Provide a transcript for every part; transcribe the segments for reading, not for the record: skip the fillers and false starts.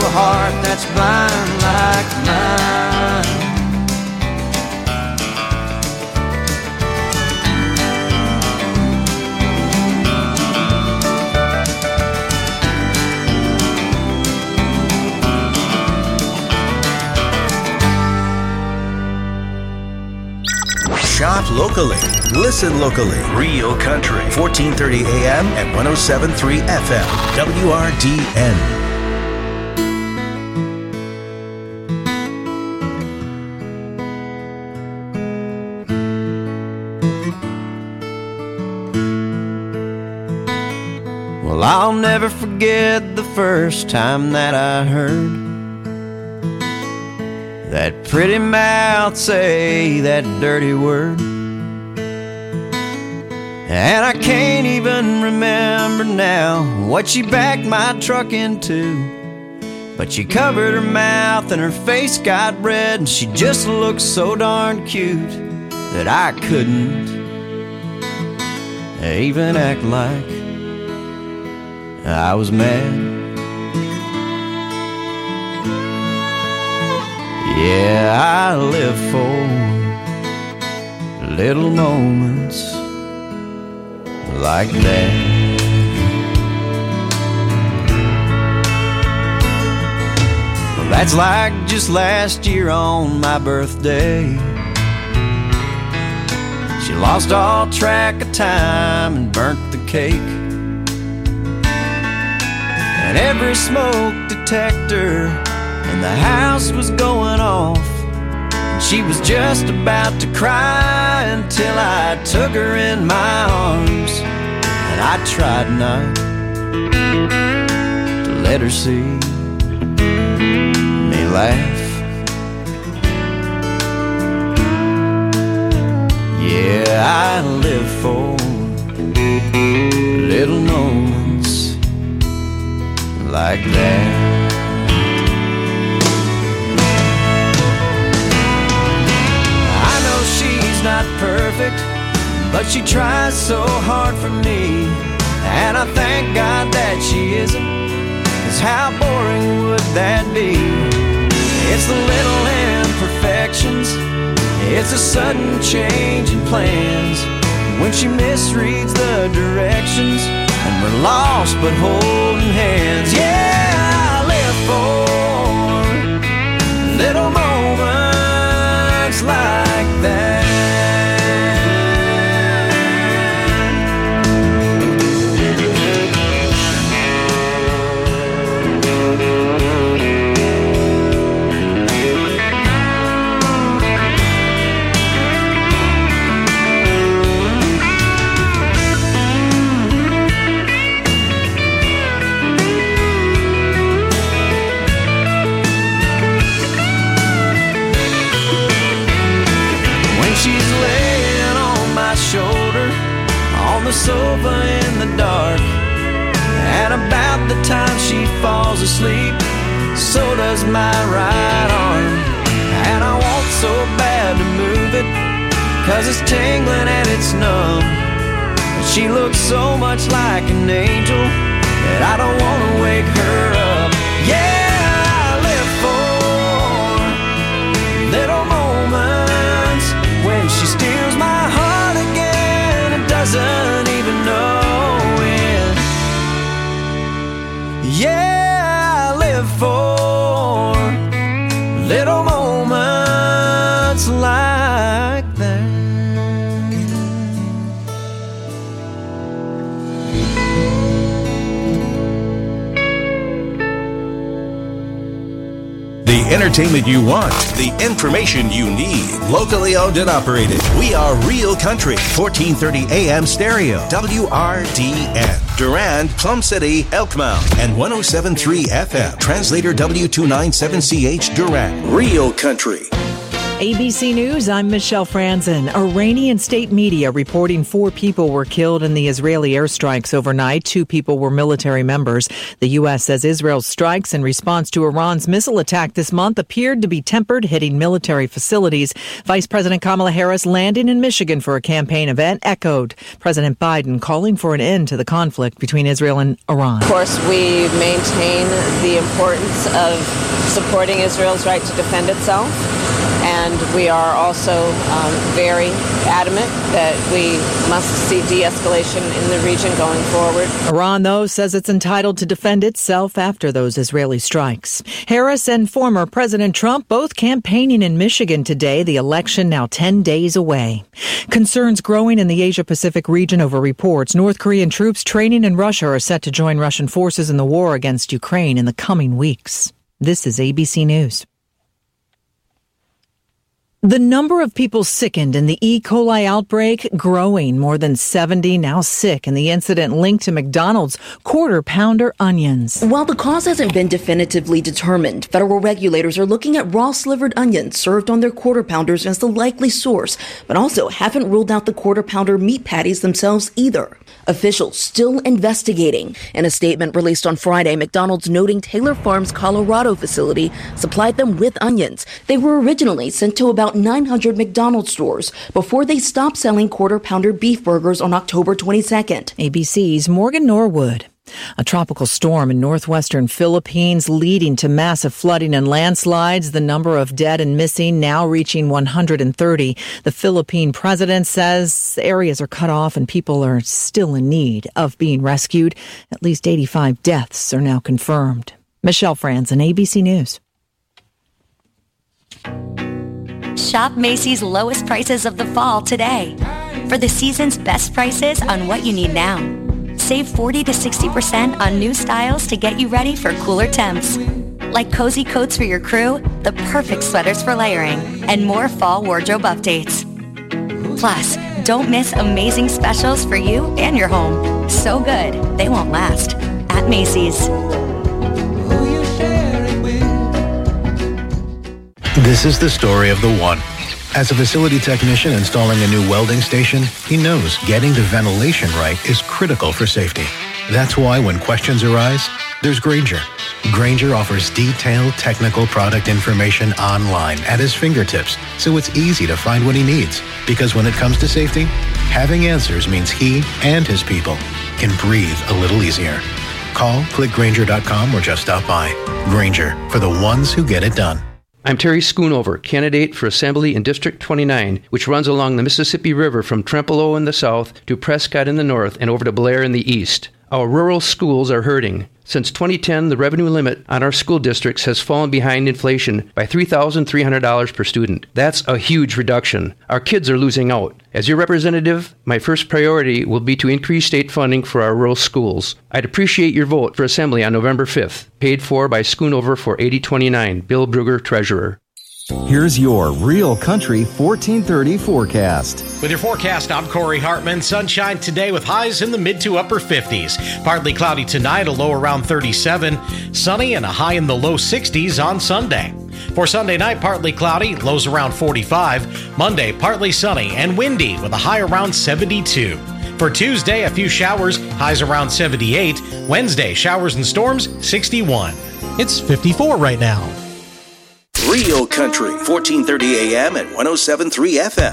heart that's blind like mine. Shop locally. Listen locally. Real Country. 1430 AM and 107.3 FM. WRDN. Well, I'll never forget the first time that I heard that pretty mouth say that dirty word. And I can't even remember now what she backed my truck into, but she covered her mouth and her face got red, and she just looked so darn cute that I couldn't even act like I was mad. Yeah, I live for little moments like that. Well, that's like just last year on my birthday. She lost all track of time and burnt the cake, and every smoke detector and the house was going off, and she was just about to cry until I took her in my arms, and I tried not to let her see me laugh. Yeah, I live for little moments like that. Not perfect, but she tries so hard for me, and I thank God that she isn't, 'cause how boring would that be? It's the little imperfections, it's a sudden change in plans, when she misreads the directions and we're lost but holding hands. Yeah, I live for little moments like that. The sofa in the dark, and about the time she falls asleep, so does my right arm, and I want so bad to move it, 'cause it's tingling and it's numb, and she looks so much like an angel that I don't want to wake her up. Yeah, I live for little moments when she steals my heart again and doesn't even know it. Yeah, I live for little moments like that. The entertainment you want, the information you need. Locally owned and operated. We are Real Country. 1430 AM stereo. WRDN. Durand, Plum City, Elkmount. And 107.3 FM. Translator W297CH Durand. Real Country. ABC News, I'm Michelle Franzen. Iranian state media reporting 4 people were killed in the Israeli airstrikes overnight. 2 people were military members. The U.S. says Israel's strikes in response to Iran's missile attack this month appeared to be tempered, hitting military facilities. Vice President Kamala Harris landing in Michigan for a campaign event echoed President Biden calling for an end to the conflict between Israel and Iran. Of course, we maintain the importance of supporting Israel's right to defend itself. And we are also very adamant that we must see de-escalation in the region going forward. Iran, though, says it's entitled to defend itself after those Israeli strikes. Harris and former President Trump both campaigning in Michigan today, the election now 10 days away. Concerns growing in the Asia-Pacific region over reports North Korean troops training in Russia are set to join Russian forces in the war against Ukraine in the coming weeks. This is ABC News. The number of people sickened in the E. coli outbreak growing. More than 70 now sick in the incident linked to McDonald's Quarter Pounder onions. While the cause hasn't been definitively determined, federal regulators are looking at raw slivered onions served on their Quarter Pounders as the likely source, but also haven't ruled out the Quarter Pounder meat patties themselves either. Officials still investigating. In a statement released on Friday, McDonald's noting Taylor Farms' Colorado facility supplied them with onions. They were originally sent to about 900 McDonald's stores before they stopped selling Quarter Pounder beef burgers on October 22nd. ABC's Morgan Norwood. A tropical storm in northwestern Philippines leading to massive flooding and landslides. The number of dead and missing now reaching 130. The Philippine president says areas are cut off and people are still in need of being rescued. At least 85 deaths are now confirmed. Michelle Franzen, ABC News. Shop Macy's lowest prices of the fall today. For the season's best prices on what you need now. Save 40 to 60% on new styles to get you ready for cooler temps. Like cozy coats for your crew, the perfect sweaters for layering, and more fall wardrobe updates. Plus, don't miss amazing specials for you and your home. So good, they won't last. At Macy's. This is the story of the one. As a facility technician installing a new welding station, he knows getting the ventilation right is critical for safety. That's why when questions arise, there's Grainger. Grainger offers detailed technical product information online at his fingertips, so it's easy to find what he needs. Because when it comes to safety, having answers means he and his people can breathe a little easier. Call, click Grainger.com, or just stop by. Grainger, for the ones who get it done. I'm Terry Schoonover, candidate for Assembly in District 29, which runs along the Mississippi River from Trempealeau in the south to Prescott in the north and over to Blair in the east. Our rural schools are hurting. Since 2010, the revenue limit on our school districts has fallen behind inflation by $3,300 per student. That's a huge reduction. Our kids are losing out. As your representative, my first priority will be to increase state funding for our rural schools. I'd appreciate your vote for Assembly on November 5th. Paid for by Schoonover for 8029. Bill Brugger, Treasurer. Here's your Real Country 1430 forecast. With your forecast, I'm Corey Hartman. Sunshine today with highs in the mid to upper 50s. Partly cloudy tonight, a low around 37. Sunny and a high in the low 60s on Sunday. For Sunday night, partly cloudy, lows around 45. Monday, partly sunny and windy with a high around 72. For Tuesday, a few showers, highs around 78. Wednesday, showers and storms, 61. It's 54 right now. Real Country, 1430 AM and 107.3 FM.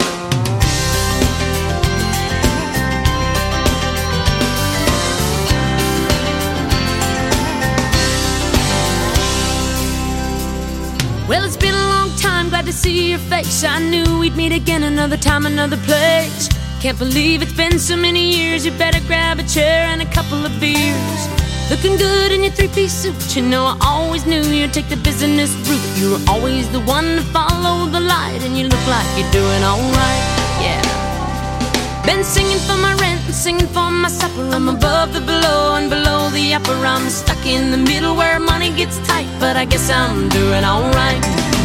Well, it's been a long time, glad to see your face. I knew we'd meet again another time, another place. Can't believe it's been so many years. You better grab a chair and a couple of beers. Looking good in your three-piece suit. You know I always knew you'd take the business route. You were always the one to follow the light, and you look like you're doing alright, yeah. Been singing for my rent and singing for my supper. I'm above the below and below the upper. I'm stuck in the middle where money gets tight, but I guess I'm doing alright.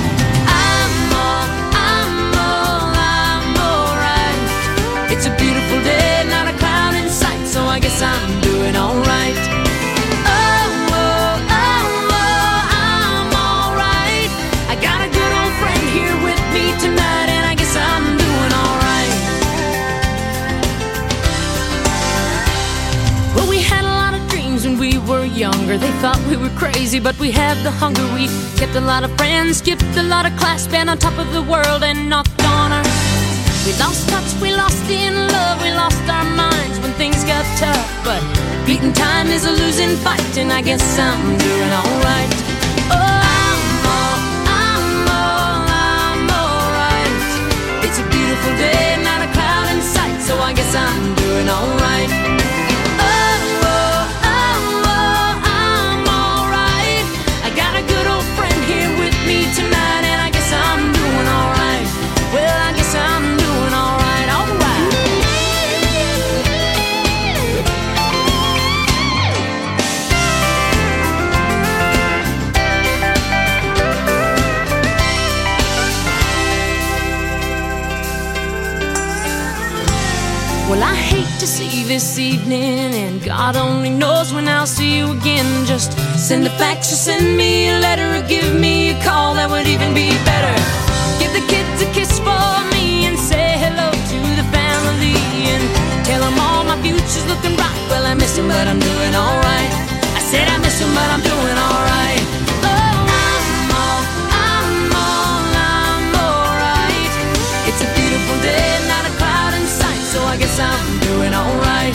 I'm alright. It's a beautiful day, not a cloud in sight, so I guess I'm doing alright. I'm alright. I got a good old friend here with me tonight. younger, they thought we were crazy, but we had the hunger. We kept a lot of friends, skipped a lot of class, been on top of the world and knocked on her. We lost touch, we lost in love, we lost our minds when things got tough. But beating time is a losing fight, and I guess I'm doing alright. Oh, I'm alright. It's a beautiful day, not a cloud in sight, so I guess I'm doing alright. Tonight, and I guess I'm doing alright. Well, I guess I'm doing alright, alright. Well, I hate to see you this evening, and God only knows when I'll see you again. Just send a fax or send me a letter or give me a call, that would even be better. Give the kids a kiss for me and say hello to the family, and tell them all my future's looking bright. Well, I miss them, but I'm doing alright. I said I miss them, but I'm doing alright. I'm alright. It's a beautiful day, not a cloud in sight, so I guess I'm doing alright.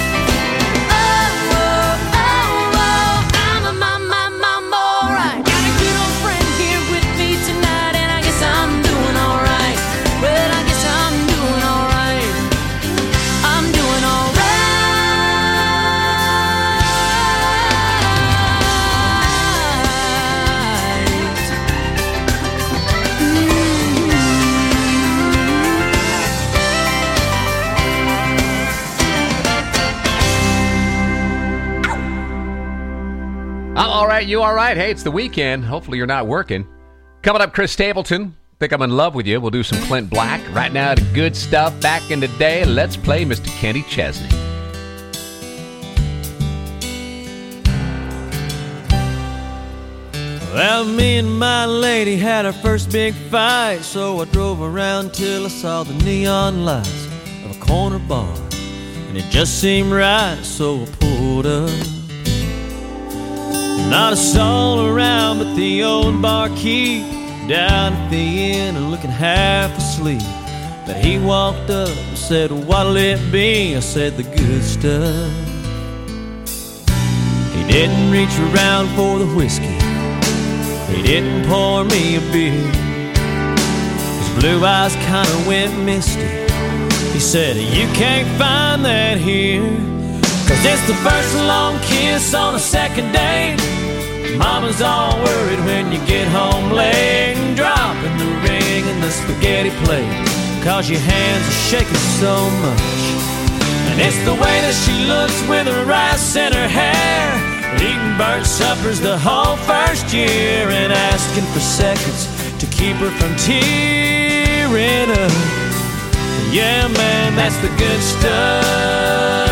I'm all right, you all right? Hey, it's the weekend. Hopefully you're not working. Coming up, Chris Stapleton. Think I'm in love with you. We'll do some Clint Black. Right now, the good stuff back in the day. Let's play Mr. Kenny Chesney. Well, me and my lady had our first big fight, so I drove around till I saw the neon lights of a corner bar, and it just seemed right, so I pulled up. Not a soul around but the old barkeep down at the inn and looking half asleep. But he walked up and said, "What'll it be?" I said, "The good stuff." He didn't reach around for the whiskey, he didn't pour me a beer. His blue eyes kinda went misty. He said, "You can't find that here, 'cause it's the first long kiss on a second date. Mama's all worried when you get home late, and dropping the ring in the spaghetti plate, 'cause your hands are shaking so much. And it's the way that she looks with her rice in her hair, eating burnt suppers the whole first year, and asking for seconds to keep her from tearing up. Yeah, man, that's the good stuff."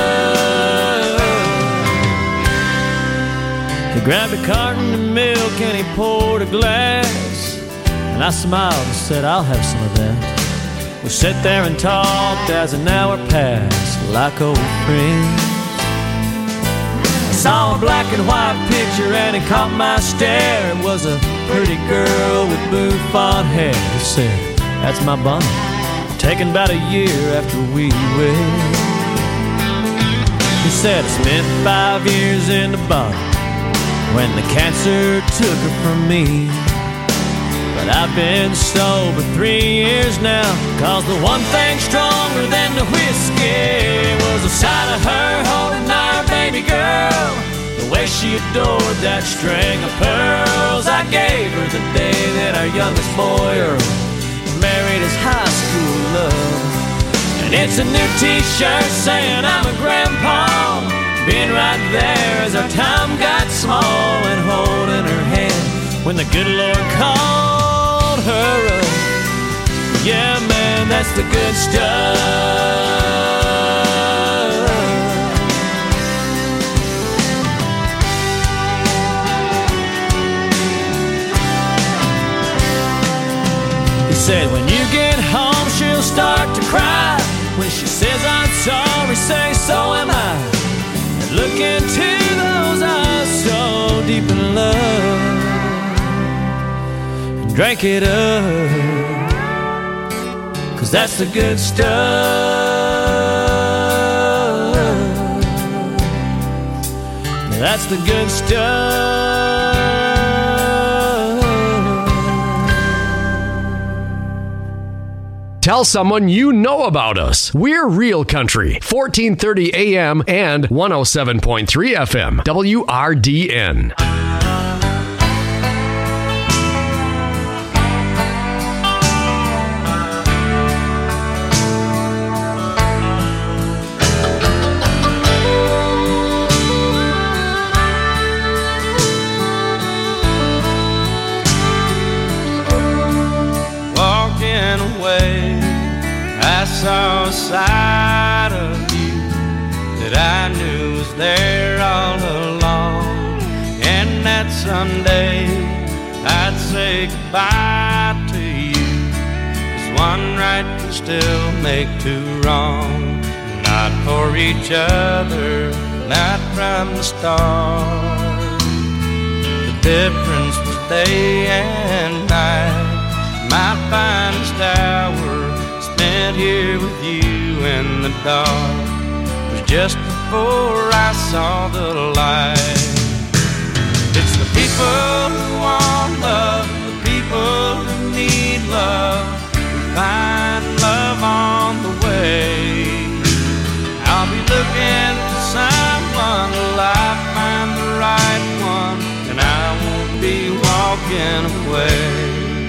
He grabbed a carton of milk and he poured a glass, and I smiled and said, "I'll have some of that." We sat there and talked as an hour passed like old friends. I saw a black and white picture and it caught my stare. It was a pretty girl with bouffant hair. He said, "That's my Bonnie, taken about a year after we wed." He said, "I spent 5 years in the bottom when the cancer took her from me. But I've been sober 3 years now, 'cause the one thing stronger than the whiskey was the sight of her holding our baby girl, the way she adored that string of pearls I gave her the day that our youngest boy, Earl, married his high school love. And it's a new t-shirt saying I'm a grandpa, being right there as our time got small, and holding her hand when the good Lord called her up. Yeah, man, that's the good stuff." He said, "When you get home, she'll start to cry. When she says I'm sorry, say so am I. Look into those eyes so Drink it up, 'cause that's the good stuff. That's the good stuff. Tell someone you know about us. We're Real Country, 1430 AM and 107.3 FM, WRDN. I saw a side of you that I knew was there all along. And that Sunday I'd say goodbye to you, 'cause one right can still make two wrong. Not for each other, not from the start. The difference was day and night. My finest hour spent here with you in the dark was just before I saw the light. It's the people who want love, the people who need love, who find love on the way. I'll be looking for someone till I find the right one, and I won't be walking away.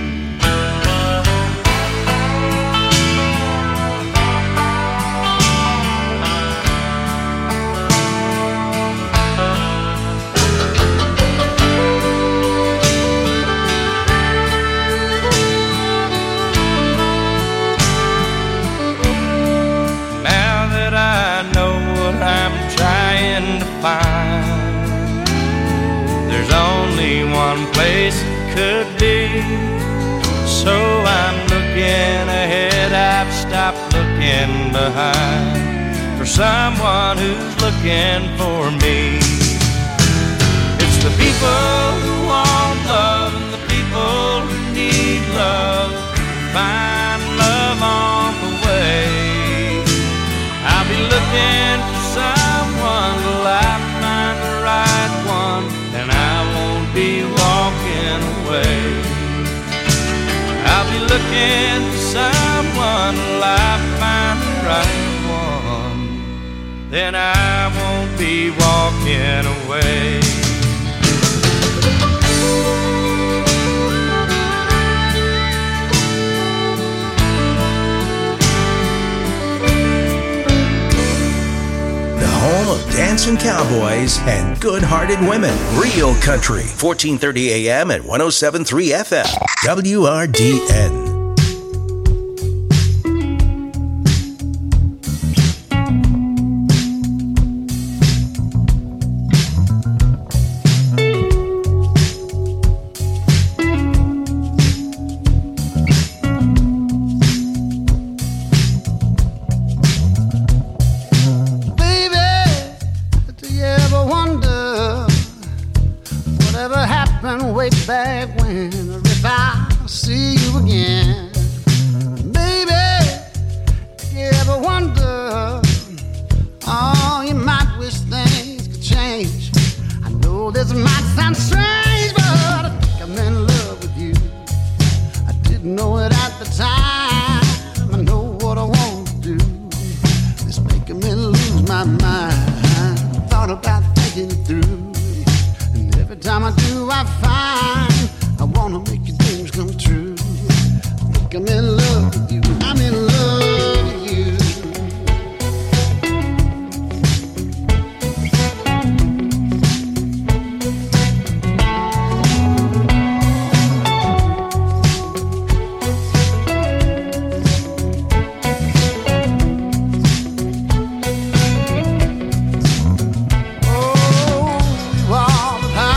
There's only one place it could be, so I'm looking ahead, I've stopped looking behind, for someone who's looking for me. It's the people who want love and the people who need love, find love on the way. I'll be looking for someone till I find the right one, and I won't be walking away. I'll be looking for someone till I find the right one, then I won't be walking away. Home of dancing cowboys and good-hearted women. Real Country, 1430 AM and 107.3 FM, WRDN.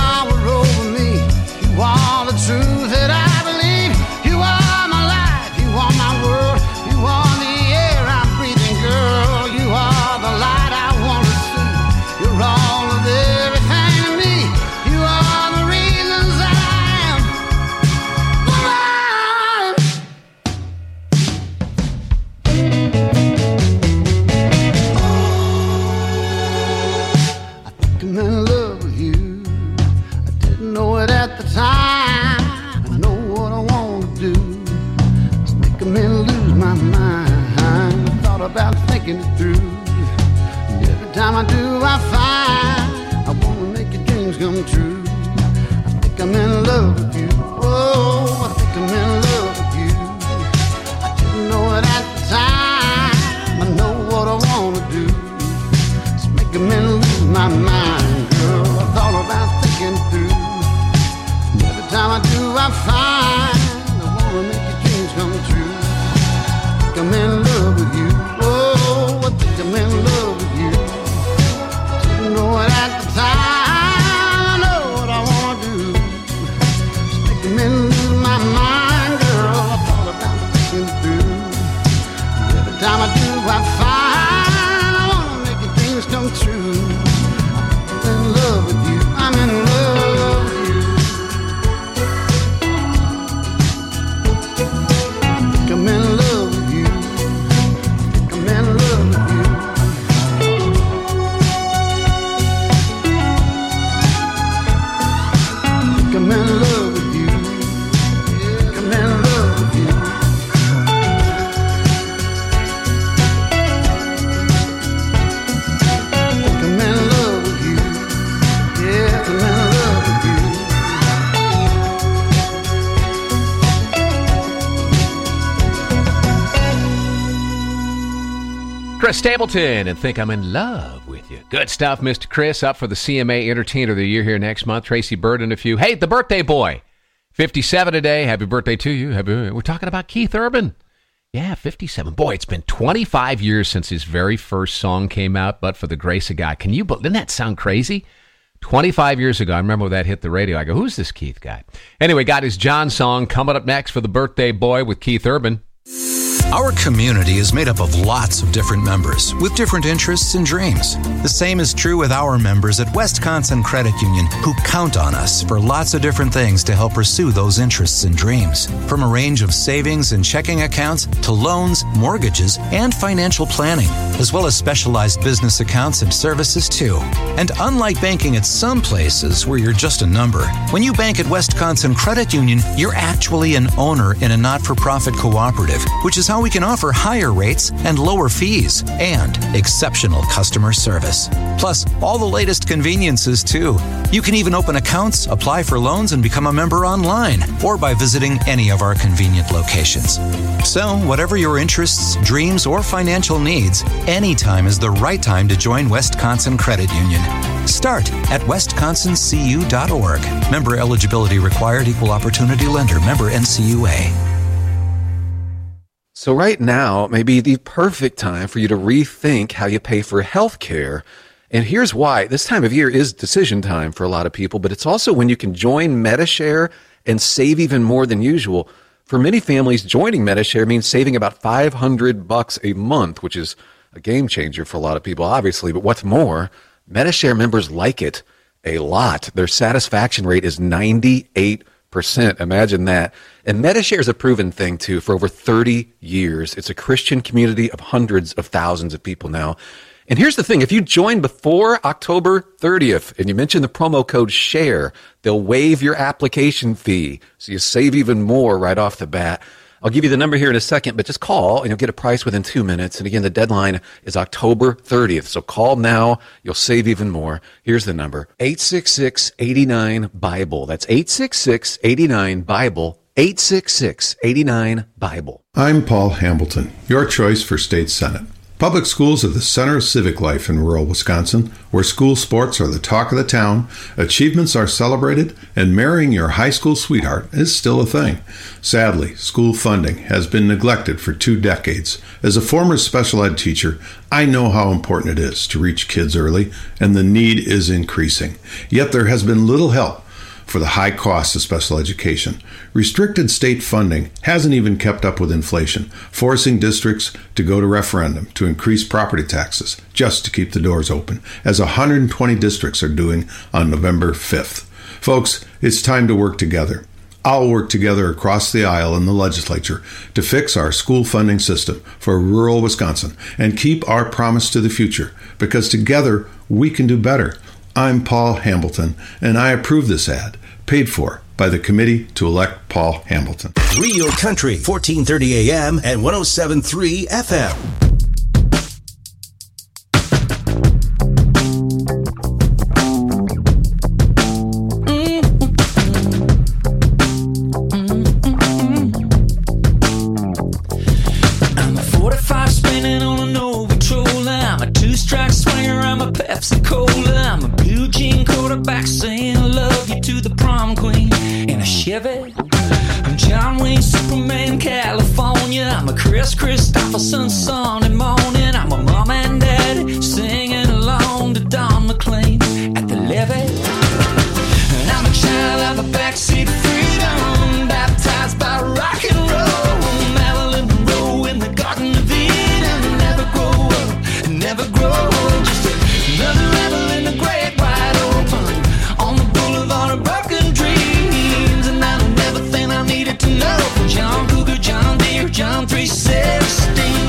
Truth that I believe, you are my life, you I do, I find I wanna make your dreams come true. I think I'm in love with you. Oh, I think I'm in love with you. I didn't know it at the time. I know what I wanna do. It's making me lose my mind, girl. I thought about thinking through. Every time I do, I find I wanna make your dreams come true. I think I'm in love with you. Oh, I think I'm in love with you. Didn't know it at the time. I know what I wanna do. It's making me lose my mind, girl. I thought about thinking through. Every time I do, I find I wanna make your dreams come true. I'm in love with you. I'm in love with you. I think I'm in love with you. I think I'm in love with you. I'm in love with you. Yeah, I'm in love with you. I'm in love with you. Yeah, I'm in love with you. Chris Stapleton and Think I'm in Love with You. Good stuff, Mr. Chris. Up for the CMA Entertainer of the Year here next month. Tracy Bird and a few. Hey, the birthday boy. 57 today. Happy birthday to you. We're talking about Keith Urban. Yeah, 57. Boy, it's been 25 years since his very first song came out, But for the Grace of God. Didn't that sound crazy? 25 years ago, I remember when that hit the radio. I go, who's this Keith guy? Anyway, got his John song coming up next for the birthday boy with Keith Urban. Our community is made up of lots of different members with different interests and dreams. The same is true with our members at Wisconsin Credit Union, who count on us for lots of different things to help pursue those interests and dreams. From a range of savings and checking accounts to loans, mortgages, and financial planning, as well as specialized business accounts and services too. And unlike banking at some places where you're just a number, when you bank at Wisconsin Credit Union, you're actually an owner in a not-for-profit cooperative, which is how we can offer higher rates and lower fees and exceptional customer service. Plus, all the latest conveniences, too. You can even open accounts, apply for loans, and become a member online or by visiting any of our convenient locations. So, whatever your interests, dreams, or financial needs, anytime is the right time to join Wisconsin Credit Union. Start at wisconsincu.org. Member eligibility required. Equal opportunity lender. Member NCUA. So right now may be the perfect time for you to rethink how you pay for health care. And here's why. This time of year is decision time for a lot of people, but it's also when you can join Medi-Share and save even more than usual. For many families, joining Medi-Share means saving about $500 a month, which is a game changer for a lot of people, obviously. But what's more, Medi-Share members like it a lot. Their satisfaction rate is 98%. Imagine that. And Medi-Share is a proven thing, too, for over 30 years. It's a Christian community of hundreds of thousands of people now. And here's the thing. If you join before October 30th and you mention the promo code SHARE, they'll waive your application fee. So you save even more right off the bat. I'll give you the number here in a second, but just call and you'll get a price within 2 minutes. And again, the deadline is October 30th. So call now. You'll save even more. Here's the number. 866-89-BIBLE. That's 866-89-BIBLE. 866-89-BIBLE. I'm Paul Hambleton, your choice for state senate. Public schools are the center of civic life in rural Wisconsin, where school sports are the talk of the town, achievements are celebrated, and marrying your high school sweetheart is still a thing. Sadly, school funding has been neglected for 2 decades. As a former special ed teacher, I know how important it is to reach kids early, and the need is increasing. Yet there has been little help for the high cost of special education. Restricted state funding hasn't even kept up with inflation, forcing districts to go to referendum to increase property taxes just to keep the doors open, as 120 districts are doing on November 5th. Folks, it's time to work together. I'll work together across the aisle in the legislature to fix our school funding system for rural Wisconsin and keep our promise to the future, because together we can do better. I'm Paul Hambleton, and I approve this ad, paid for by the committee to elect Paul Hambleton. Real Country, 1430 AM and 107.3 FM. you to the prom queen in a Chevy. I'm John Wayne, Superman, California. I'm a Chris Christopherson Sunday morning. I'm a mom and dad singing along to Don McLean at the levee. And I'm a child of a backseat freedom, baptized by rock and roll. Marilyn Monroe in the Garden of Eden. Never grow up, never grow old. Just another rebel in the great wide open on the boulevard of broken dreams. And I learned everything I needed to know from John Cougar, John Deere, John 316.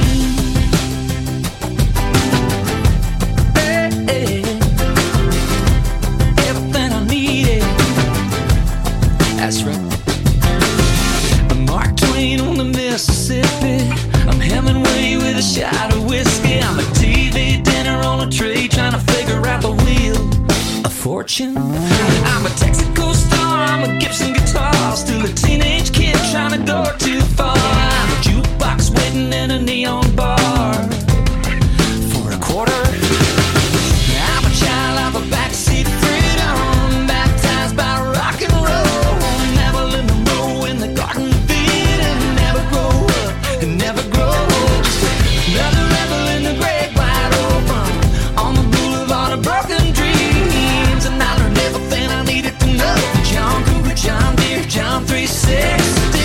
Everything I needed. That's right. I'm Mark Twain on the Mississippi. I'm Hemingway with a shot of whiskey. I'm a TV dinner on a tray trying to figure out the wheel of fortune. I'm a Texaco star, I'm a Gibson guitar, still a teenage kid trying to go too far. I'm a jukebox waiting in a neon bar for a quarter. I'm a child of a backseat freedom, baptized by rock and roll. Marilyn Monroe in the Garden of Eden. Never grow up, never grow old. Just another rebel in the great wide open on the boulevard of broken dreams. And I learned everything I needed to know from John Cougar, John Deere, John 316.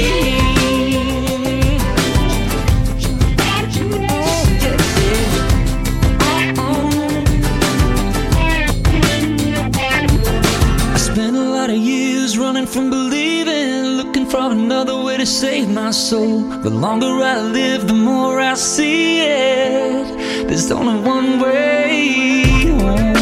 I spent a lot of years running from believing, looking for another way to save my soul. The longer I live, the more I see it. There's only one way home.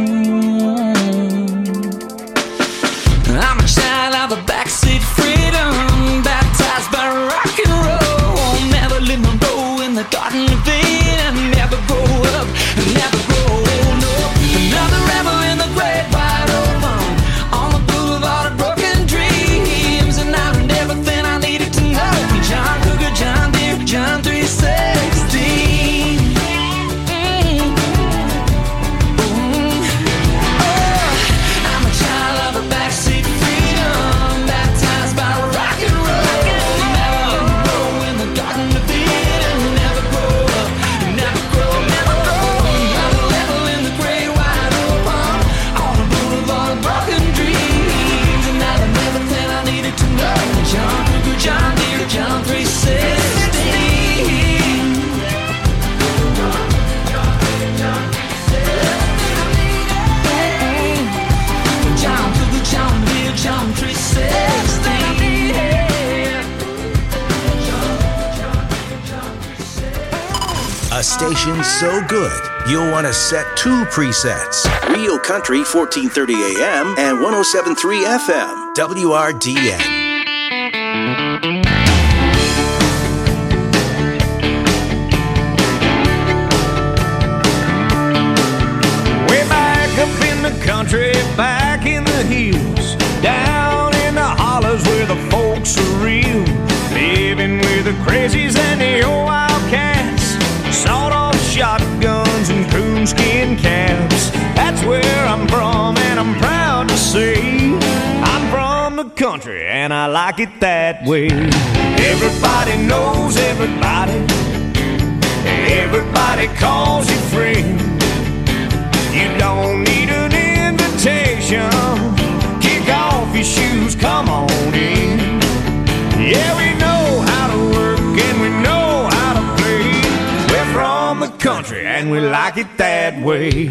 I'm a child of a backseat freedom, baptized by rock and roll. Marilyn Monroe in the Garden of Eden. Never grow up, never grow old. No, another rebel in the great wide open on the boulevard of broken dreams. And I learned everything I needed to know from John Cougar, John Deere, John 316. I'm a child of a backseat freedom, baptized by rock and roll. Marilyn Monroe in the Garden of Eden. Never grow up, never grow, never grow. Another level in the great wide open on the boulevard of broken dreams. And I learned everything I needed to know from John Cougar, John Deere, John 316. John Cougar, John Deere, John 316. A station so good, you'll want to set two presets. Real Country 1430 AM and 107.3 FM, WRDN. Way back up in the country, back in the hills, down in the hollers where the folks are real, living with the crazies and the old wildcats, sawed-off shotguns and coonskin caps. That's where I'm from, and I'm proud to say I'm from the country, and I like it that way. Everybody knows everybody, everybody calls you friend. You don't need an invitation. Kick off your shoes, come on in. Yeah, we know how to work and we know how to play. We're from the country and we like it that way.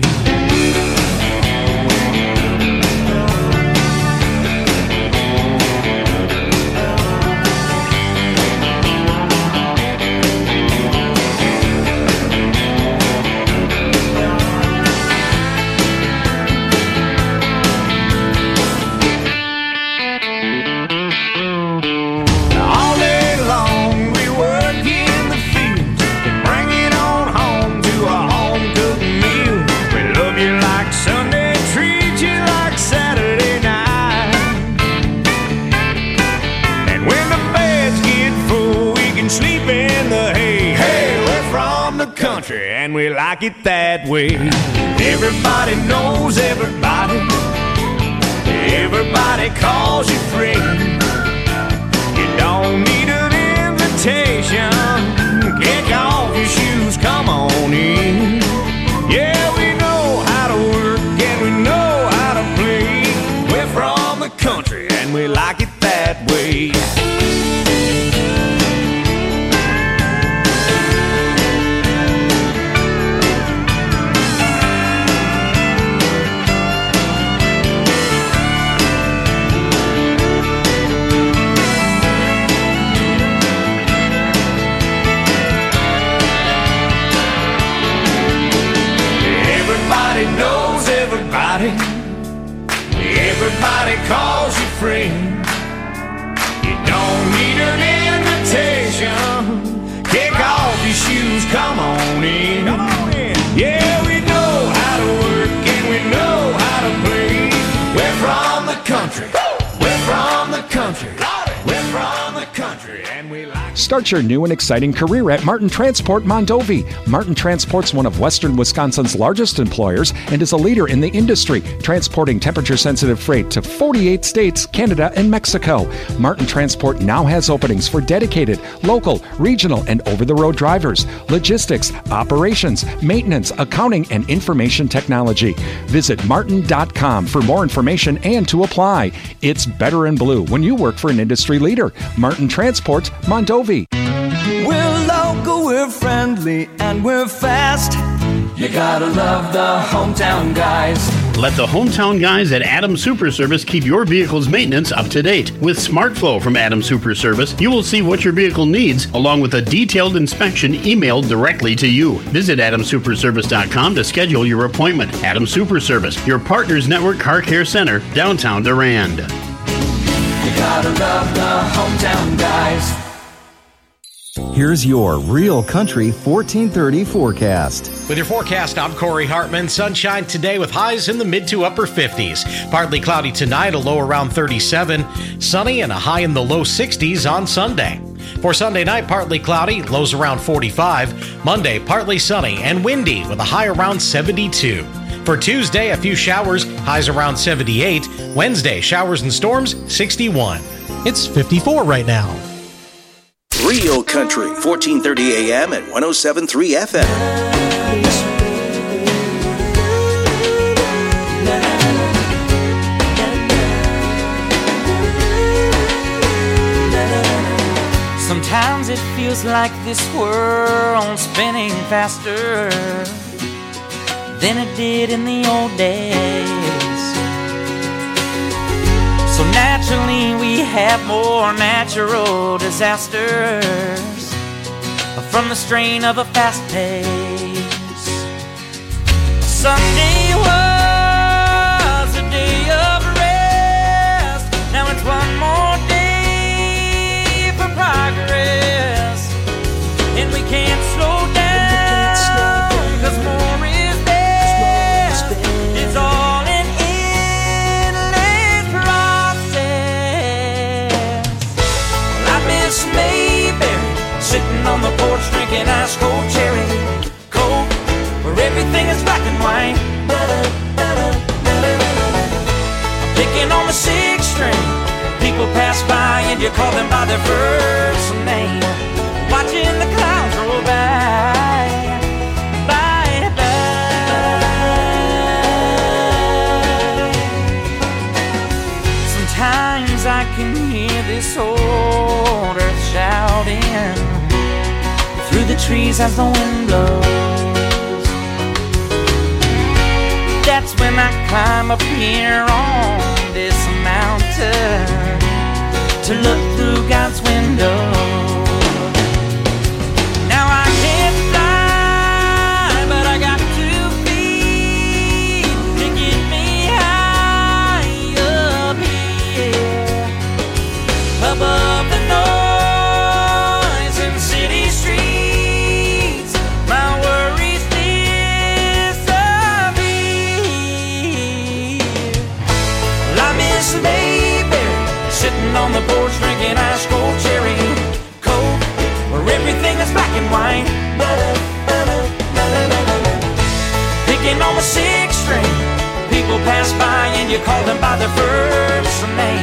And we like it that way. Everybody knows everybody, everybody calls you friend. You don't need an invitation. Kick off your shoes, come on in. Yeah, we know how to work and we know how to play. We're from the country and we like it that way. Knows everybody. Everybody calls you friend. You don't need an invitation. Kick off your shoes, come on in. Yeah, we know how to work and we know how to play. We're from the country. We're from the country. We're from the country and we like. Start your new and exciting career at Martin Transport Mondovi. Martin Transport's one of Western Wisconsin's largest employers and is a leader in the industry, transporting temperature-sensitive freight to 48 states, Canada, and Mexico. Martin Transport now has openings for dedicated, local, regional, and over-the-road drivers, logistics, operations, maintenance, accounting, and information technology. Visit martin.com for more information and to apply. It's better in blue when you work for an industry leader. Martin Transport Mondovi. We're local, we're friendly, and we're fast. You gotta love the hometown guys. Let the hometown guys at Adams Super Service keep your vehicle's maintenance up to date. With SmartFlow from Adams Super Service, you will see what your vehicle needs, along with a detailed inspection emailed directly to you. Visit AdamSuperService.com to schedule your appointment. Adams Super Service, your Partners Network Car Care Center, downtown Durand. You gotta love the hometown guys. Here's your Real Country 1430 forecast. With your forecast, I'm Corey Hartman. Sunshine today with highs in the mid to upper 50s. Partly cloudy tonight, a low around 37. Sunny and a high in the low 60s on Sunday. For Sunday night, partly cloudy, lows around 45. Monday, partly sunny and windy with a high around 72. For Tuesday, a few showers, highs around 78. Wednesday, showers and storms, 61. It's 54 right now. Real Country, 1430 AM at 107.3 FM. Sometimes it feels like this world's spinning faster than it did in the old days. So naturally we have more natural disasters from the strain of a fast pace. Sunday was a day of rest. Now it's one more day for progress. And we can't slow down, 'cause more is best. It's all an endless process. Well, I miss Mayberry, sitting on the porch drinking ice cold cherry coke, where everything is black and white. Picking on the 6th string, people pass by and you call them by their first name. Watching the clouds roll by, by, by. Sometimes I can hear this old earth shouting through the trees as the wind blows. That's when I climb up here on this mountain to look through God's window. Now I can't fly, but I got 2 feet to get me high up here, above the noise in city streets. My worries disappear. Well, I miss Mayberry, sitting on the porch drinking ice cold cherry coke, where everything is black and white. Picking on the 6th string, people pass by and you call them by their first name.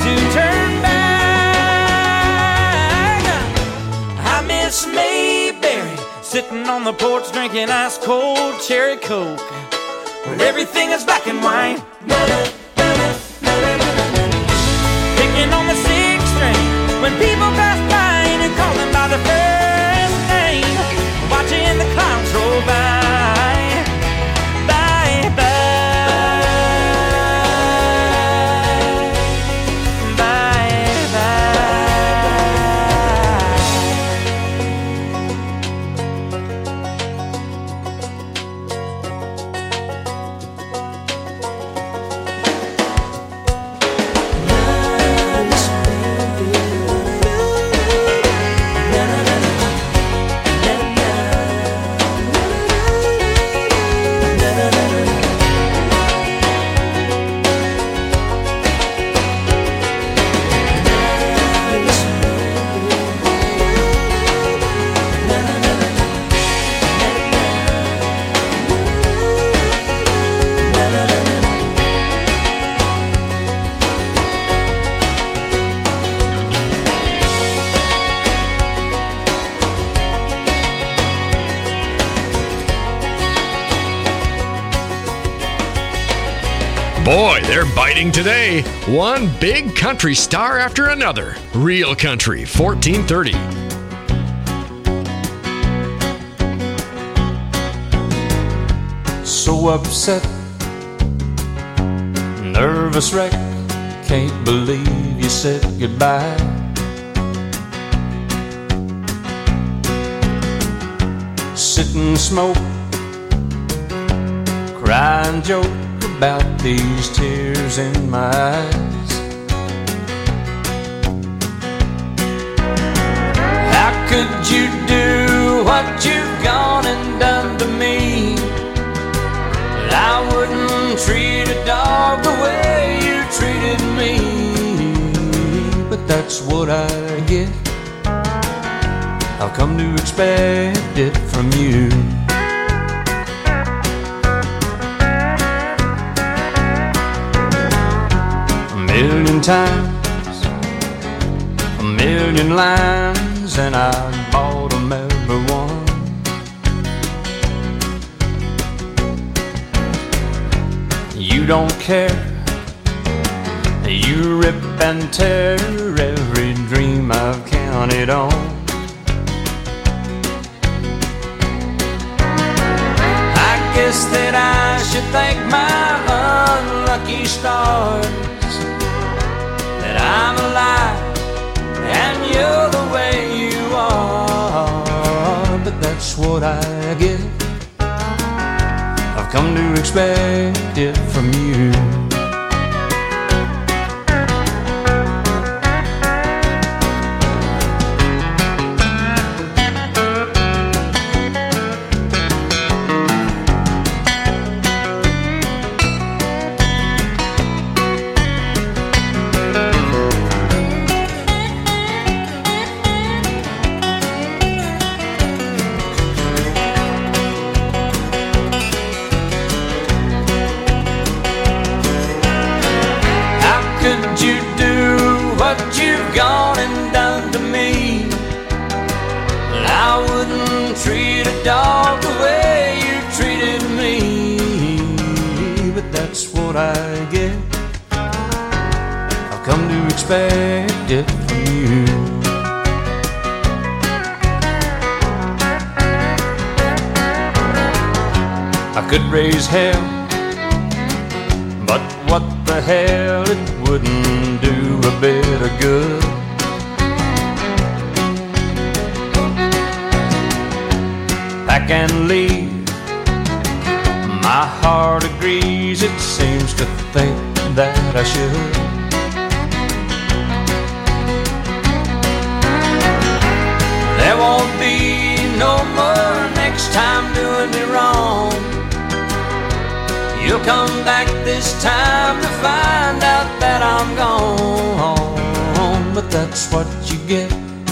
to turn back. I miss Mayberry, sitting on the porch drinking ice cold cherry Coke, when everything is black and white. Picking on the sixth string when people pass by and call them by their first name, watching the clouds roll by. Boy, they're biting today. One big country star after another. Real Country, 1430. So upset, nervous wreck, can't believe you said goodbye. Sit and smoke, cry and joke about these tears in my eyes. How could you do what you've gone and done to me? I wouldn't treat a dog the way you treated me, but that's what I get. I've come to expect it from you. A million times, a million lines, and I bought them every one. You don't care, you rip and tear every dream I've counted on. I guess that I should thank my unlucky stars that I'm alive and you're the way you are, but that's what I get. I've come to expect it from you. Gone and done to me. I wouldn't treat a dog the way you treated me, but that's what I get. I've come to expect it from you. I could raise hell, but what the hell, it wouldn't do a bit of good. Pack and leave, my heart agrees, it seems to think that I should. There won't be no more next time doing me wrong. You'll come back this time to find out that I'm gone, but that's what you get.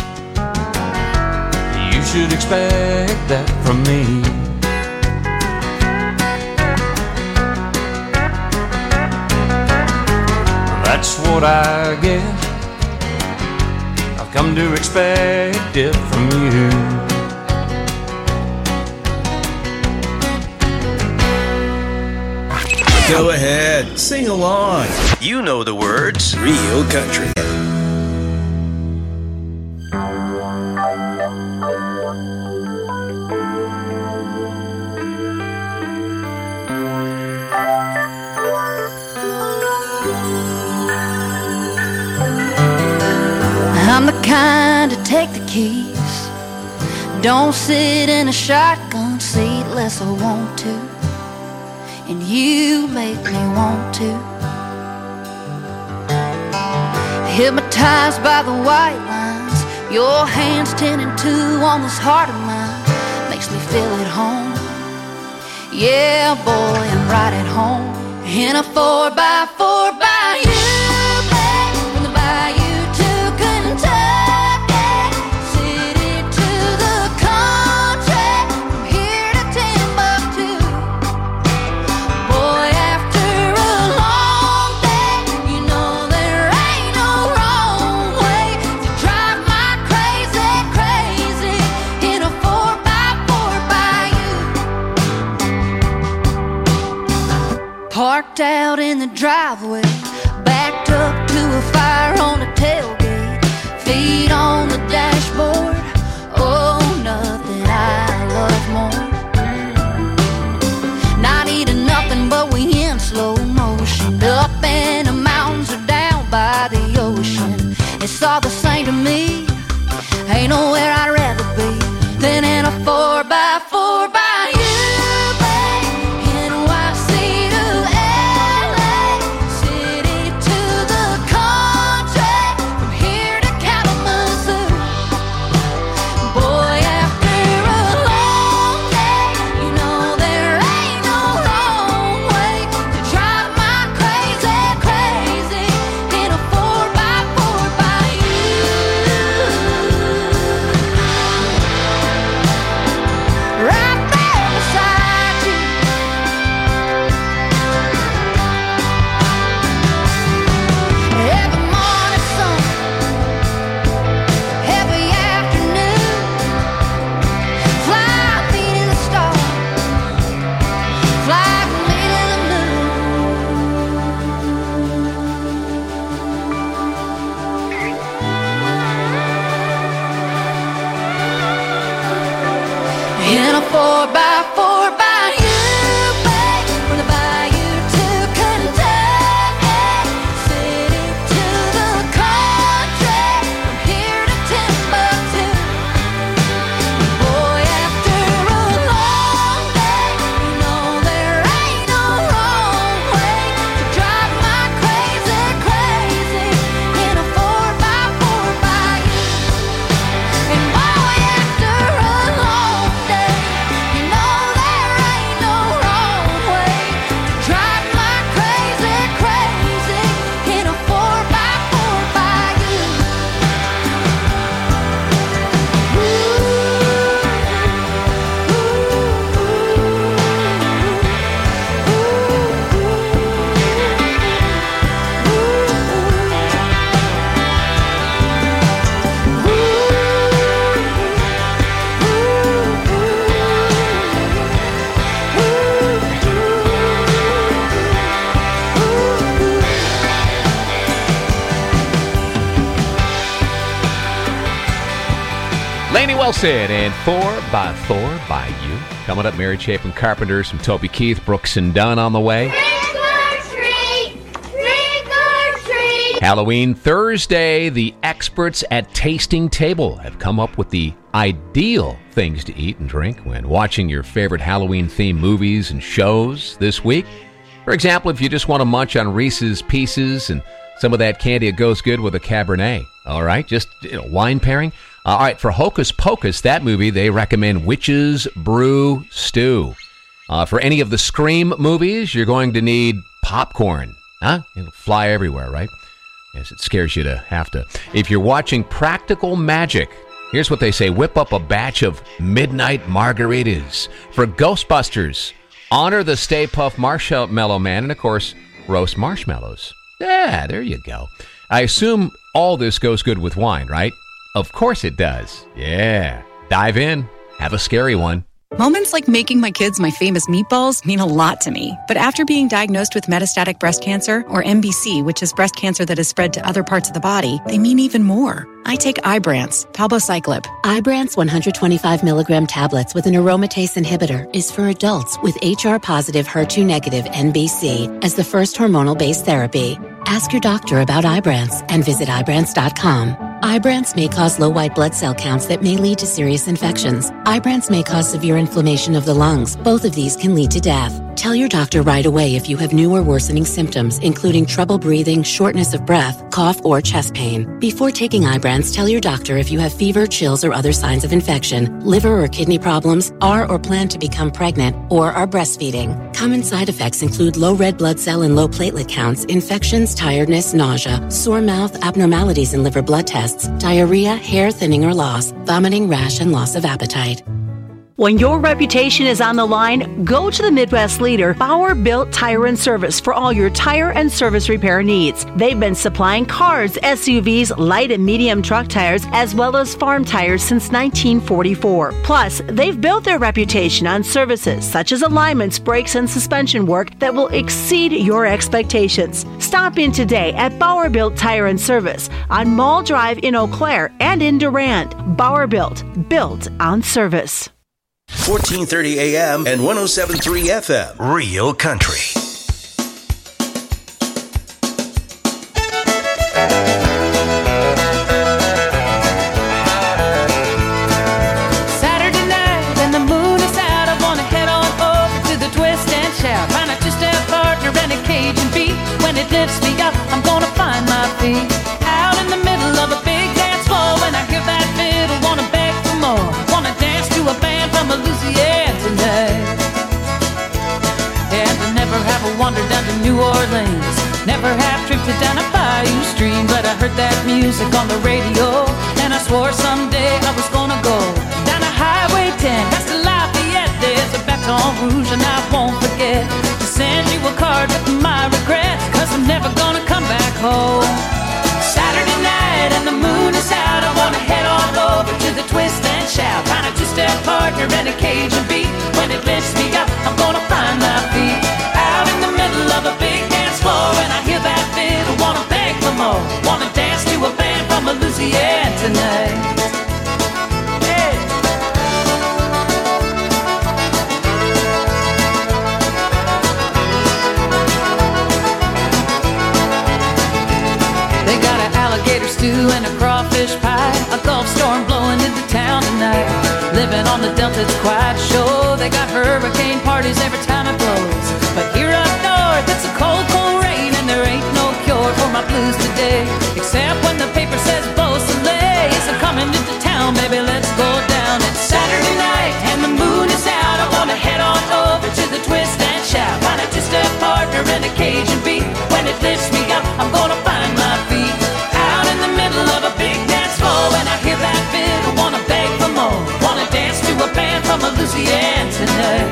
You should expect that from me. that's what I get. I've come to expect it from you. Go ahead, sing along. You know the words. Real Country. I'm the kind to take the keys. Don't sit in a shotgun seat unless I want to. And you make me want to. Hypnotized by the white lines, your hands 10 and 2 on this heart of mine. Makes me feel at home. Yeah, boy, I'm right at home. In a 4x4 by you, babe. From the bayou to Kentucky, city to the country, from here to Timbuktu. Boy, after a long day, you know there ain't no wrong way to drive my crazy, crazy in a 4x4 by you. Parked out in the driveway, backed up to a fire on the tailgate, feet on the dashboard. Oh, nothing I love more. Not eating nothing, but we in slow motion, up in the mountains or down by the ocean. It's all the same to me. Ain't nowhere I'd rather be than in a 4x4 by you. In a 4x4 by you, babe. From the bayou to Kentucky, city to the country, from here to Timbuktu. Boy, after a long day, you know there ain't no wrong way to drive my crazy, crazy in a 4x4 by you. And boy, after a long day, you know there ain't no wrong way to drive my crazy, crazy in a 4x4 by you. Laney Wilson and 4x4 by you. Coming up, Mary Chapin Carpenter, some Toby Keith, Brooks and Dunn on the way. Trick or treat! Trick or treat! Halloween Thursday, the experts at Tasting Table have come up with the ideal things to eat and drink when watching your favorite Halloween-themed movies and shows this week. For example, if you just want to munch on Reese's Pieces and some of that candy, it goes good with a Cabernet. All right, just wine pairing. All right, for Hocus Pocus, that movie, they recommend Witch's Brew Stew. For any of the Scream movies, you're going to need popcorn. Huh? It'll fly everywhere, right? Yes, it scares you to have to. If you're watching Practical Magic, here's what they say. Whip up a batch of midnight margaritas. For Ghostbusters, honor the Stay Puft Marshmallow Man and, of course, roast marshmallows. Yeah, there you go. I assume all this goes good with wine, right? Of course it does. Yeah. Dive in. Have a scary one. Moments like making my kids my famous meatballs mean a lot to me. But after being diagnosed with metastatic breast cancer, or MBC, which is breast cancer that has spread to other parts of the body, they mean even more. I take Ibrance, palbociclib. Ibrance 125 milligram tablets with an aromatase inhibitor is for adults with HR-positive, HER2-negative MBC as the first hormonal-based therapy. Ask your doctor about Ibrance and visit Ibrance.com. Ibrance may cause low white blood cell counts that may lead to serious infections. Ibrance may cause severe inflammation of the lungs. Both of these can lead to death. Tell your doctor right away if you have new or worsening symptoms, including trouble breathing, shortness of breath, cough, or chest pain. Before taking Ibrance, tell your doctor if you have fever, chills, or other signs of infection, liver or kidney problems, are or plan to become pregnant, or are breastfeeding. Common side effects include low red blood cell and low platelet counts, infections, tiredness, nausea, sore mouth, abnormalities in liver blood tests, diarrhea, hair thinning or loss, vomiting, rash, and loss of appetite. When your reputation is on the line, go to the Midwest leader, Bauer Built Tire and Service, for all your tire and service repair needs. They've been supplying cars, SUVs, light and medium truck tires, as well as farm tires since 1944. Plus, they've built their reputation on services such as alignments, brakes, and suspension work that will exceed your expectations. Stop in today at Bauer Built Tire and Service on Mall Drive in Eau Claire and in Durand. Bauer Built on service. 1430 AM and 107.3 FM. Real Country. Saturday night and the moon is out. I wanna head on over to the twist and shout. Find a two-step partner and a Cajun beat. When it lifts me up, I'm gonna find my feet. Out in the middle of a big dance floor. When I hear that fiddle, wanna beg for more. Wanna dance to a band from Louisiana tonight. And I never have wandered down to New Orleans. Never have drifted down a bayou stream. But I heard that music on the radio, and I swore someday I was gonna go down a Highway 10 past the Lafayette. There's a Baton Rouge and I won't forget to send you a card with my regrets, 'cause I'm never gonna come back home. Saturday night and the moon is out. I wanna head on over to the twist and shout. Find a two-step partner and a Cajun beat. When it lifts me up, I'm gonna find my feet. Out in the middle of a big dance floor, and I hear that fiddle, wanna beg for more. Wanna dance to a band from Louisiana tonight. Hey. They got an alligator stew and a crawfish pie. A Gulf storm blowing into town tonight. Living on the Delta, it's quite sure. They got hurricane parties every time it blows. But here up north, it's a cold, cold rain, and there ain't no cure for my blues today. Except when the paper says Beausoleil is coming into town, baby, let's go down. It's Saturday night and the moon is out. I wanna head on over to the twist and shout. Find a two-step partner and a Cajun beat. When it lifts me up, I'm gonna find my feet. Out in the middle of a big dance floor, and I hear that fiddle, wanna beg for more. Wanna dance to a band from Louisiana tonight.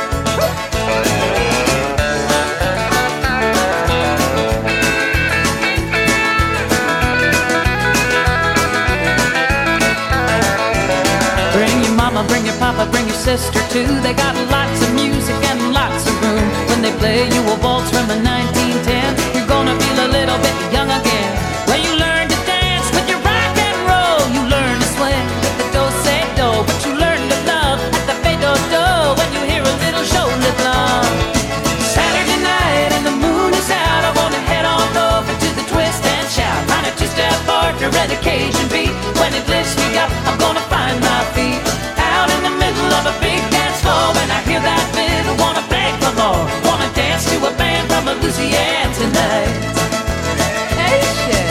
Bring your mama, bring your papa, bring your sister too. They got lots of music and lots of room. When they play you a waltz from a 1910, you're gonna feel a little bit young again. Well, you learn to dance with your rock and roll. You learn to swing with the do-say-do. But you learn to love at the fade-do-do when you hear a little shoulder blum. Saturday night and the moon is out. I wanna head on over to the twist and shout. Find a two-step partner and a Cajun beat. When it lifts me up, I'm gonna find my feet. Out in the middle of a big dance floor, when I hear that fiddle, wanna beg for more. Wanna dance to a band from Louisiana tonight. Hey, shit.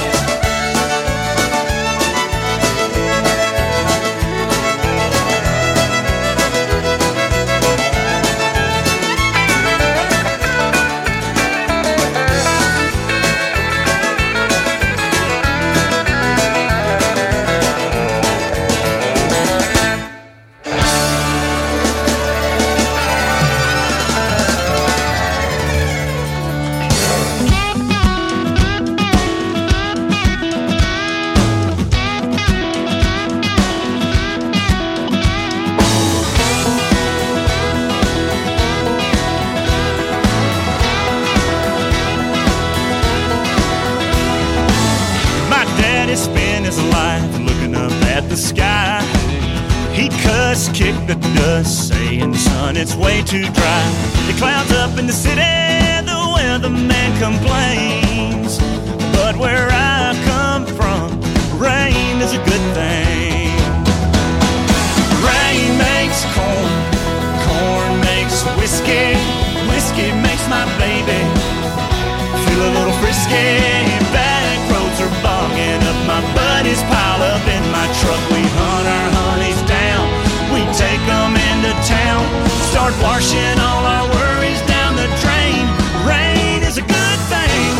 the sky. He cussed, kicked the dust, saying, son, it's way too dry. The clouds up in the city, the weatherman complains. But where I come from, rain is a good thing. Rain makes corn, corn makes whiskey, whiskey makes my baby feel a little frisky. Back roads are bogging up, my buddies pile up in my truck. We hunt our honeys down, we take them into town, start washing all our worries down the drain. Rain is a good thing.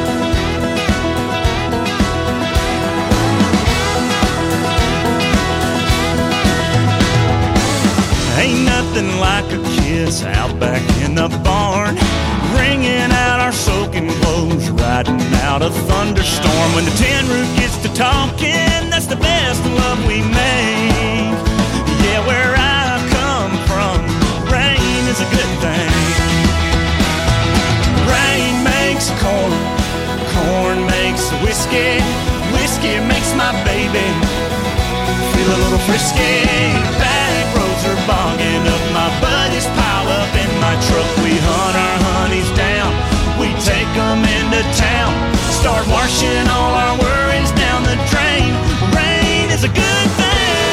Ain't nothing like a kiss out back in the barn, wringing out our soaking clothes, riding out a thunderstorm. When the tin roof gets to talking, that's the best love we make. Yeah, where I come from, rain is a good thing. Rain makes corn, corn makes whiskey, whiskey makes my baby feel a little frisky. Back roads are bogging up, my buddies pile up in my truck. We hunt our honeys down, we take them into town, start washing all our worries down the drain. Rain is a good thing.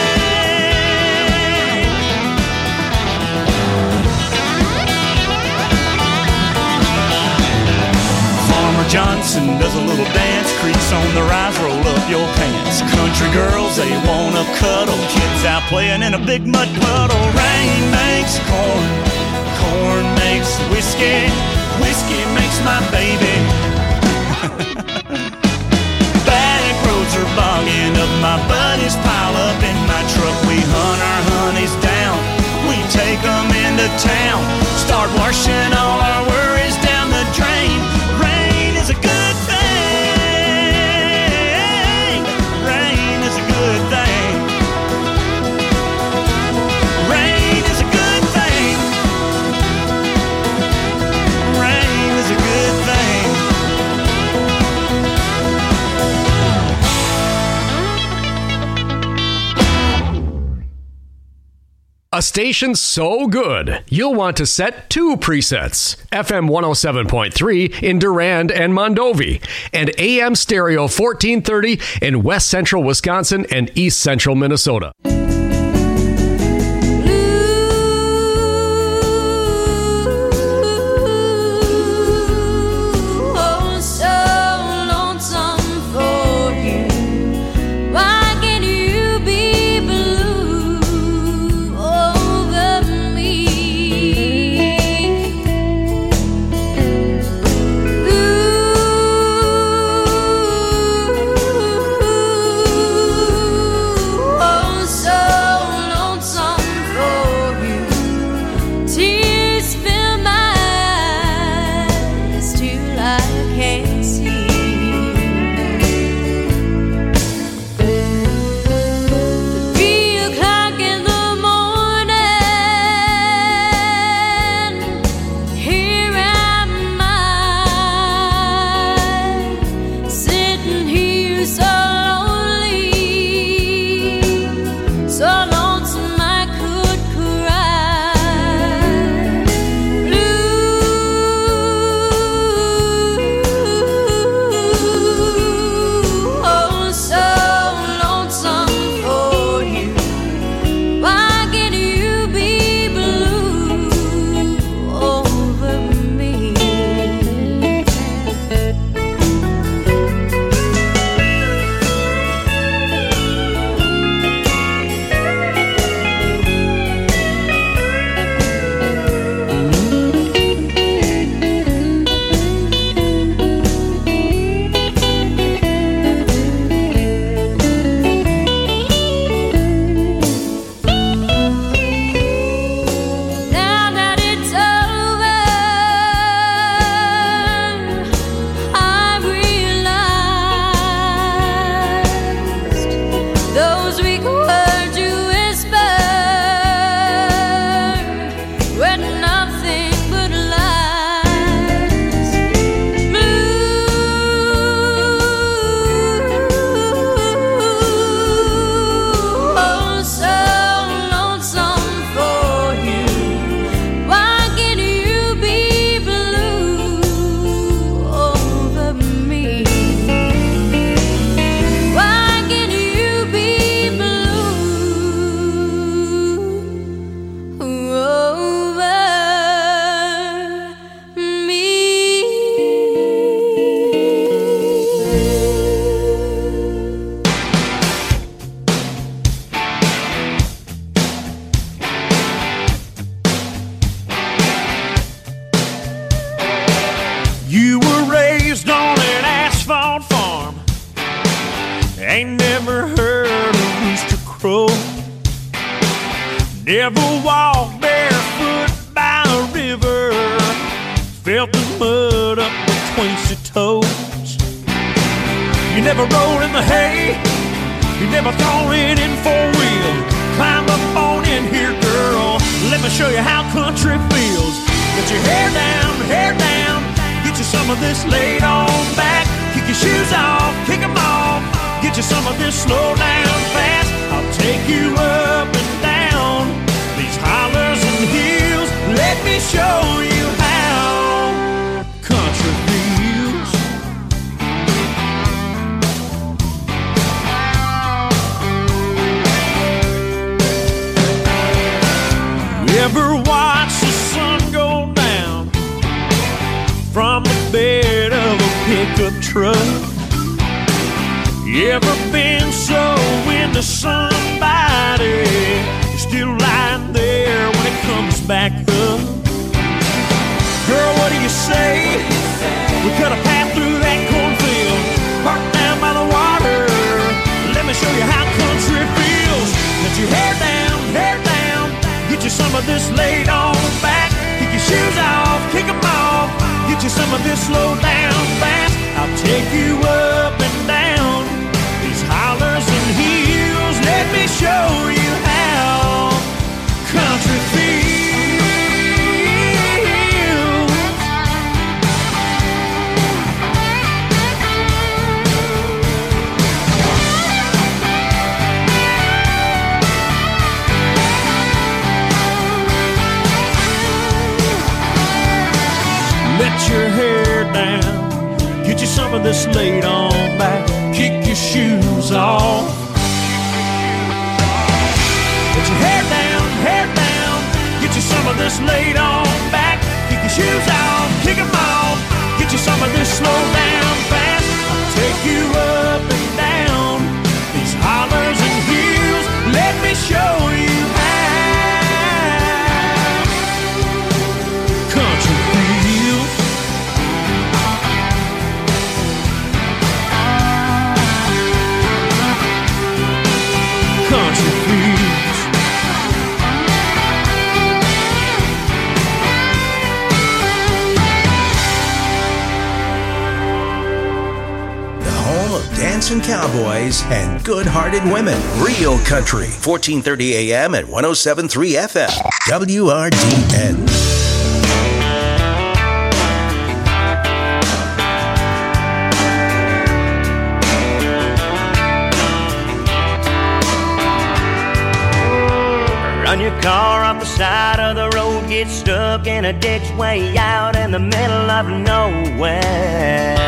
Farmer Johnson does a little dance, crease on the rise, roll up your pants. Country girls, they wanna cuddle, kids out playing in a big mud puddle. Rain makes corn, corn makes whiskey, whiskey makes my baby. Back roads are bogging up, my buddies pile up in my truck. We hunt our honeys down, we take them into town, start washing all our worries down the drain. Rain is a good thing. Rain is a good thing. Rain is a good thing. Rain is a good thing. A station so good, you'll want to set 2 presets. FM 107.3 in Durand and Mondovi, and AM stereo 1430 in West Central Wisconsin and East Central Minnesota. Oh, so lonesome for you. Why can't you be blue over me? Ooh, oh, so Ain't never heard a rooster crow. Never walked barefoot by a river. Felt the mud up between your toes. You never rolled in the hay. You never thrown it in for real. Climb up on in here, girl. Let me show you how country feels. Get your hair down. Get you some of this laid on back. Kick your shoes off, kick them off. Get you some of this slow down fast. I'll take you up and down these hollers and hills. Let me show you how country feels. You ever watch the sun go down from the bed of a pickup truck? You ever been so into somebody you're still lying there when it comes back up? Girl, what do you say? We cut a path through that cornfield, parked down by the water. Let me show you how country feels. Let your hair down, get you some of this laid on back. Kick your shoes off, kick them off. Get you some of this slow down fast. I'll take you up and down these hollers and hills. Let me show you how country feels. Let your hair down, get you some of this laid on back. Kick your shoes off. Let your hair down, get you some of this laid on back. Kick your shoes off, kick them off. Get you some of this slow down fast. I'll take you up and down these hollers and hills. Let me show you how country feels. Country feels. The home of dancing cowboys and good-hearted women. Real Country, 1430 AM at 107.3 FM. WRDN. Run your car off the side of the road, get stuck in a ditch way out in the middle of nowhere.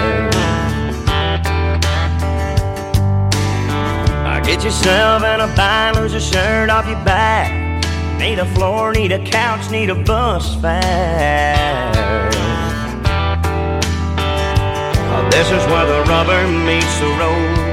Get yourself in a bind, lose a shirt off your back. Need a floor, need a couch, need a bus fare. This is where the rubber meets the road.